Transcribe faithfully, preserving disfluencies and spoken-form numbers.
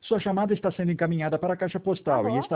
Sua chamada está sendo encaminhada para a caixa postal e Alô? está